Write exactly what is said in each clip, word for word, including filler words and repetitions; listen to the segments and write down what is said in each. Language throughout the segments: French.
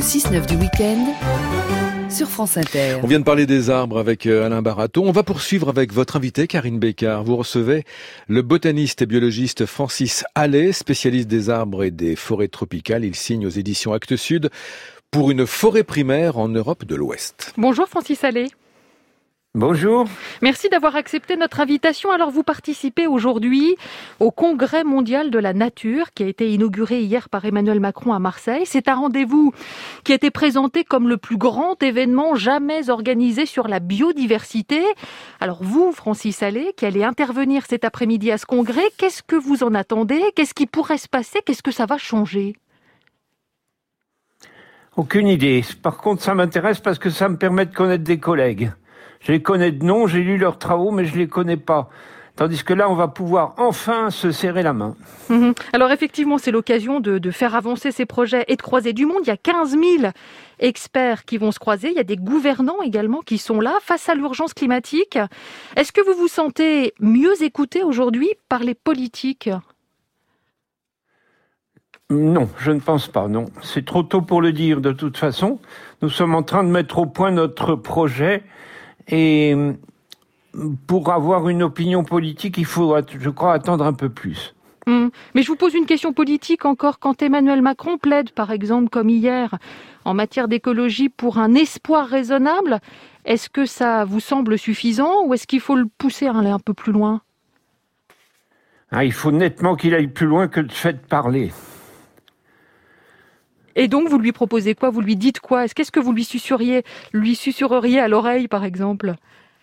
six neuf du week-end sur France Inter. On vient de parler des arbres avec Alain Baraton. On va poursuivre avec votre invité, Karine Bécard. Vous recevez le botaniste et biologiste Francis Allais, spécialiste des arbres et des forêts tropicales. Il signe aux éditions Actes Sud pour une forêt primaire en Europe de l'Ouest. Bonjour Francis Allais. Bonjour. Merci d'avoir accepté notre invitation. Alors vous participez aujourd'hui au Congrès mondial de la nature qui a été inauguré hier par Emmanuel Macron à Marseille. C'est un rendez-vous qui a été présenté comme le plus grand événement jamais organisé sur la biodiversité. Alors vous, Francis Allais, qui allez intervenir cet après-midi à ce congrès, qu'est-ce que vous en attendez? Qu'est-ce qui pourrait se passer? Qu'est-ce que ça va changer? Aucune idée. Par contre, ça m'intéresse parce que ça me permet de connaître des collègues. Je les connais de nom, j'ai lu leurs travaux, mais je les connais pas. Tandis que là, on va pouvoir enfin se serrer la main. Mmh. Alors effectivement, c'est l'occasion de, de faire avancer ces projets et de croiser du monde. Il y a quinze mille experts qui vont se croiser. Il y a des gouvernants également qui sont là face à l'urgence climatique. Est-ce que vous vous sentez mieux écouté aujourd'hui par les politiques ? Non, je ne pense pas, non. C'est trop tôt pour le dire de toute façon. Nous sommes en train de mettre au point notre projet. Et pour avoir une opinion politique, il faut, je crois, attendre un peu plus. Mmh. Mais je vous pose une question politique encore. Quand Emmanuel Macron plaide, par exemple, comme hier, en matière d'écologie pour un espoir raisonnable, est-ce que ça vous semble suffisant ou est-ce qu'il faut le pousser à aller un peu plus loin ? Ah, il faut nettement qu'il aille plus loin que de fait de parler. Et donc, vous lui proposez quoi? Vous lui dites quoi? Qu'est-ce que vous lui susurriez, lui susurreriez à l'oreille, par exemple?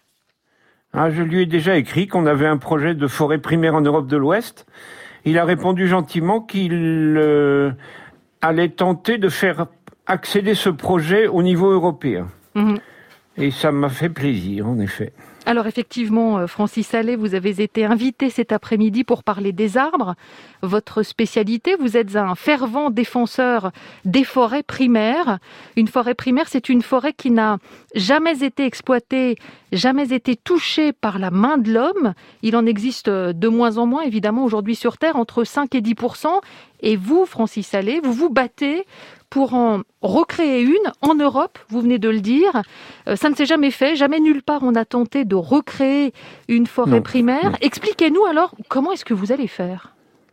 Ah, je lui ai déjà écrit qu'on avait un projet de forêt primaire en Europe de l'Ouest. Il a répondu gentiment qu'il euh, allait tenter de faire accéder ce projet au niveau européen. Mmh. Et ça m'a fait plaisir, en effet. Alors effectivement, Francis Allais, vous avez été invité cet après-midi pour parler des arbres. Votre spécialité, vous êtes un fervent défenseur des forêts primaires. Une forêt primaire, c'est une forêt qui n'a jamais été exploitée, jamais été touchée par la main de l'homme. Il en existe de moins en moins, évidemment, aujourd'hui sur Terre, entre cinq et dix pour cent. Et vous, Francis Allais, vous vous battez pour en recréer une en Europe, vous venez de le dire. Euh, ça ne s'est jamais fait, jamais nulle part on a tenté de recréer une forêt non, primaire. Non. Expliquez-nous alors, comment est-ce que vous allez faire ?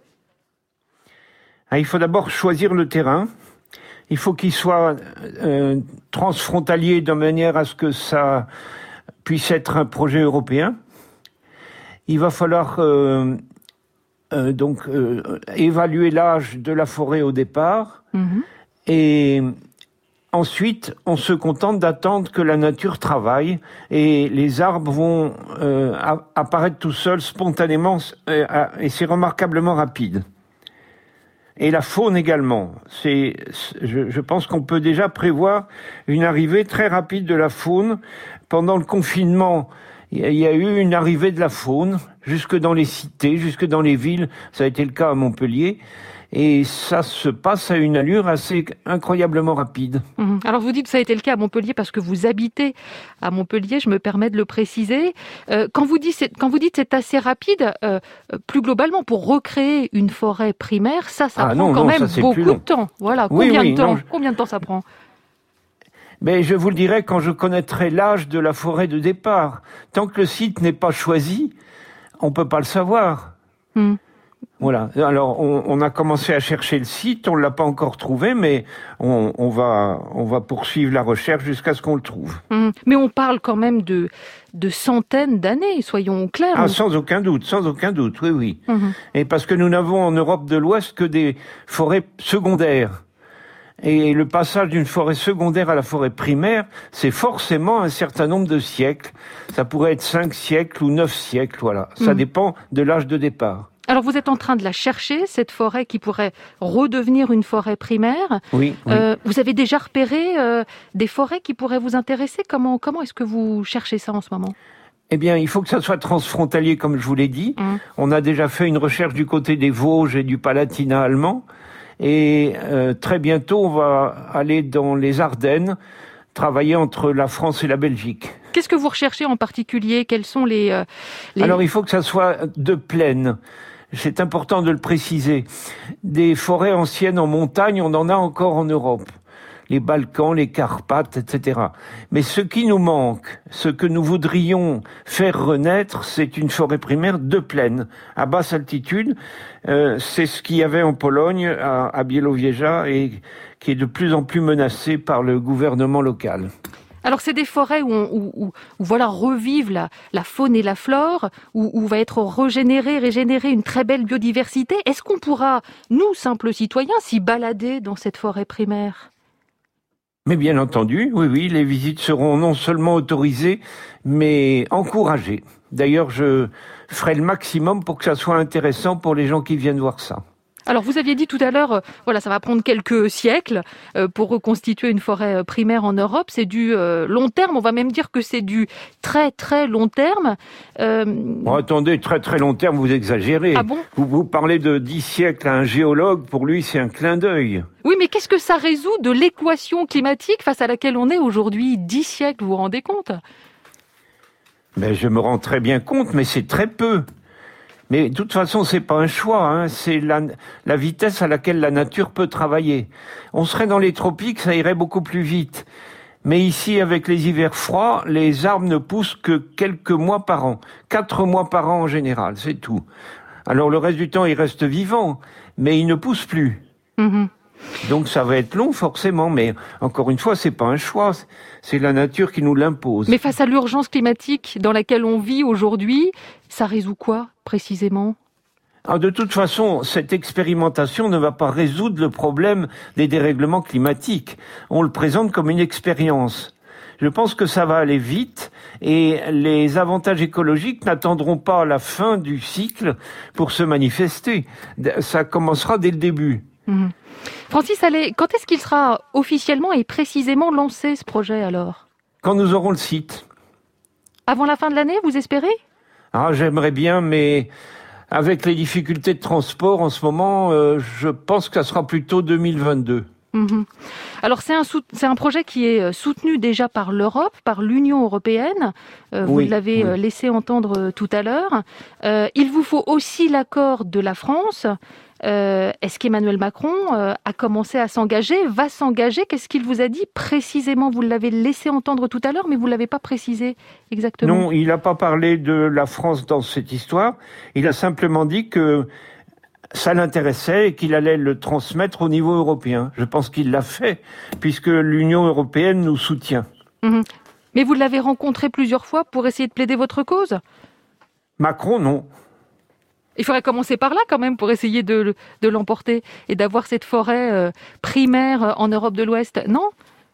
Ah, il faut d'abord choisir le terrain. Il faut qu'il soit euh, transfrontalier de manière à ce que ça puisse être un projet européen. Il va falloir euh, euh, donc euh, évaluer l'âge de la forêt au départ. Mmh. Et ensuite, on se contente d'attendre que la nature travaille et les arbres vont euh, apparaître tout seuls, spontanément, euh, et c'est remarquablement rapide. Et la faune également. C'est, je, je pense qu'on peut déjà prévoir une arrivée très rapide de la faune. Pendant le confinement, il y a eu une arrivée de la faune, jusque dans les cités, jusque dans les villes. Ça a été le cas à Montpellier. Et ça se passe à une allure assez incroyablement rapide. Mmh. Alors vous dites que ça a été le cas à Montpellier parce que vous habitez à Montpellier, je me permets de le préciser. Euh, quand, vous dites, quand vous dites c'est assez rapide, euh, plus globalement, pour recréer une forêt primaire, ça, ça ah, prend non, quand non, même ça, beaucoup de temps. Voilà. Oui, Combien, oui, de temps non, je... Combien de temps ça prend ? Mais je vous le dirai quand je connaîtrai l'âge de la forêt de départ. Tant que le site n'est pas choisi, on ne peut pas le savoir. Mmh. Voilà. Alors, on, on a commencé à chercher le site, on l'a pas encore trouvé, mais on, on va, on va poursuivre la recherche jusqu'à ce qu'on le trouve. Mmh. Mais on parle quand même de, de centaines d'années, soyons clairs. Ah, sans aucun doute, sans aucun doute, oui, oui. Mmh. Et parce que nous n'avons en Europe de l'Ouest que des forêts secondaires. Et le passage d'une forêt secondaire à la forêt primaire, c'est forcément un certain nombre de siècles. Ça pourrait être cinq siècles ou neuf siècles, voilà. Ça mmh. dépend de l'âge de départ. Alors vous êtes en train de la chercher, cette forêt qui pourrait redevenir une forêt primaire. Oui. oui. Euh, vous avez déjà repéré euh, des forêts qui pourraient vous intéresser ? Comment, comment est-ce que vous cherchez ça en ce moment ? Eh bien, il faut que ça soit transfrontalier, comme je vous l'ai dit. Mmh. On a déjà fait une recherche du côté des Vosges et du Palatinat allemand. Et euh, très bientôt, on va aller dans les Ardennes, travailler entre la France et la Belgique. Qu'est-ce que vous recherchez en particulier ? Quels sont les, euh, les... Alors, il faut que ça soit de plaine. C'est important de le préciser. Des forêts anciennes en montagne, on en a encore en Europe. les Balkans, les Carpates, et cetera. Mais ce qui nous manque, ce que nous voudrions faire renaître, c'est une forêt primaire de plaine, à basse altitude. Euh, c'est ce qu'il y avait en Pologne, à, à Białowieża, et qui est de plus en plus menacé par le gouvernement local. Alors c'est des forêts où, on, où, où, où voilà revivent la, la faune et la flore, où, où va être régénérée, régénérée une très belle biodiversité. Est-ce qu'on pourra, nous, simples citoyens, s'y balader dans cette forêt primaire ? Mais bien entendu, oui, oui, les visites seront non seulement autorisées, mais encouragées. D'ailleurs, je ferai le maximum pour que ça soit intéressant pour les gens qui viennent voir ça. Alors, vous aviez dit tout à l'heure, euh, voilà, ça va prendre quelques siècles euh, pour reconstituer une forêt primaire en Europe. C'est du euh, long terme. On va même dire que c'est du très, très long terme. Euh... Bon, attendez, très, très long terme, vous exagérez. Ah bon ? Vous, vous parlez de dix siècles à un géologue. Pour lui, c'est un clin d'œil. Oui, mais qu'est-ce que ça résout de l'équation climatique face à laquelle on est aujourd'hui ? Dix siècles, vous vous rendez compte ? Mais je me rends très bien compte, mais c'est très peu. Mais de toute façon, c'est pas un choix, hein. C'est la, la vitesse à laquelle la nature peut travailler. On serait dans les tropiques, ça irait beaucoup plus vite. Mais ici, avec les hivers froids, les arbres ne poussent que quelques mois par an. Quatre mois par an en général, c'est tout. Alors le reste du temps, ils restent vivants, mais ils ne poussent plus. Mmh. Donc ça va être long forcément, mais encore une fois, c'est pas un choix, c'est la nature qui nous l'impose. Mais face à l'urgence climatique dans laquelle on vit aujourd'hui, ça résout quoi précisément ? Ah, de toute façon, cette expérimentation ne va pas résoudre le problème des dérèglements climatiques. On le présente comme une expérience. Je pense que ça va aller vite et les avantages écologiques n'attendront pas la fin du cycle pour se manifester. Ça commencera dès le début. Mmh. Francis Allais, quand est-ce qu'il sera officiellement et précisément lancé ce projet alors ? Quand nous aurons le site. Avant la fin de l'année, vous espérez ? Ah, j'aimerais bien, mais avec les difficultés de transport en ce moment, euh, je pense que ça sera plutôt deux mille vingt-deux. Mmh. Alors c'est un, c'est un projet qui est soutenu déjà par l'Europe, par l'Union européenne. Euh, vous oui, l'avez oui. laissé entendre tout à l'heure. Euh, il vous faut aussi l'accord de la France. Euh, est-ce qu'Emmanuel Macron euh, a commencé à s'engager, va s'engager ? Qu'est-ce qu'il vous a dit précisément ? Vous l'avez laissé entendre tout à l'heure, mais vous ne l'avez pas précisé exactement. Non, il n'a pas parlé de la France dans cette histoire. Il a simplement dit que ça l'intéressait et qu'il allait le transmettre au niveau européen. Je pense qu'il l'a fait, puisque l'Union européenne nous soutient. Mmh. Mais vous l'avez rencontré plusieurs fois pour essayer de plaider votre cause ? Macron, non. Il faudrait commencer par là quand même pour essayer de, de l'emporter et d'avoir cette forêt euh, primaire en Europe de l'Ouest, non ?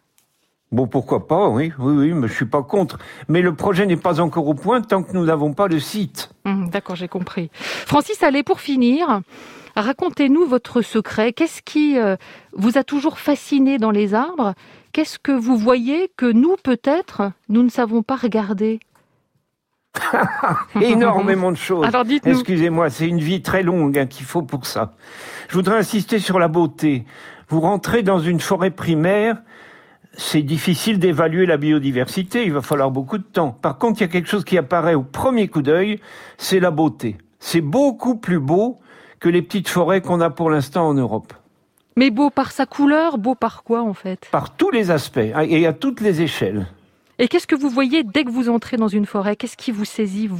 Bon, pourquoi pas, oui, oui, oui, mais je suis pas contre. Mais le projet n'est pas encore au point tant que nous n'avons pas le site. Mmh, d'accord, j'ai compris. Francis Allais, pour finir, racontez-nous votre secret. Qu'est-ce qui euh, vous a toujours fasciné dans les arbres ? Qu'est-ce que vous voyez que nous, peut-être, nous ne savons pas regarder ? Énormément de choses. Alors dites-nous. Excusez-moi, c'est une vie très longue hein, qu'il faut pour ça. Je voudrais insister sur la beauté. Vous rentrez dans une forêt primaire, c'est difficile d'évaluer la biodiversité, il va falloir beaucoup de temps. Par contre, il y a quelque chose qui apparaît au premier coup d'œil, c'est la beauté. C'est beaucoup plus beau que les petites forêts qu'on a pour l'instant en Europe. Mais beau par sa couleur, beau par quoi en fait ? Par tous les aspects et à toutes les échelles. Et qu'est-ce que vous voyez dès que vous entrez dans une forêt ? Qu'est-ce qui vous saisit, vous ?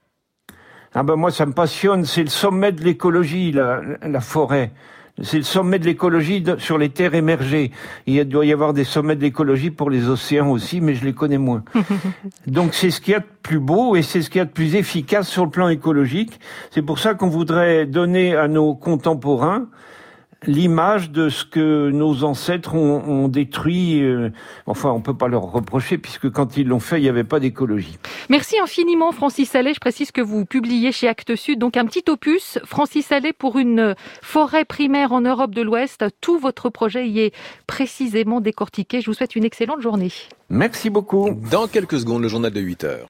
Ah ben moi, ça me passionne. C'est le sommet de l'écologie, la, la forêt. C'est le sommet de l'écologie de, sur les terres émergées. Il doit y avoir des sommets de l'écologie pour les océans aussi, mais je les connais moins. Donc c'est ce qu'il y a de plus beau et c'est ce qu'il y a de plus efficace sur le plan écologique. C'est pour ça qu'on voudrait donner à nos contemporains l'image de ce que nos ancêtres ont, ont détruit. Euh, enfin, on peut pas leur reprocher puisque quand ils l'ont fait, il n'y avait pas d'écologie. Merci infiniment, Francis Allais. Je précise que vous publiez chez Actes Sud donc un petit opus, Francis Allais pour une forêt primaire en Europe de l'Ouest. Tout votre projet y est précisément décortiqué. Je vous souhaite une excellente journée. Merci beaucoup. Dans quelques secondes, le journal de huit heures.